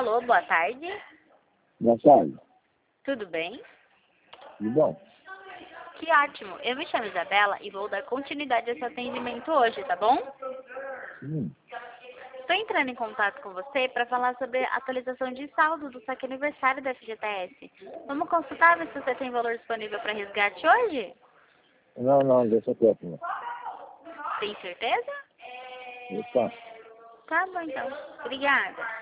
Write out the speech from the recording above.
Alô, boa tarde. Boa tarde. Tudo bem? Tudo bom? Que ótimo. Eu me chamo Isabela e vou dar continuidade a esse atendimento hoje, tá bom? Estou entrando em contato com você para falar sobre a atualização de saldo do saque aniversário da FGTS. Vamos consultar ver se você tem valor disponível para resgate hoje? Não, deixa quieto, né? Tem certeza? Opa. Tá bom, então. Obrigada.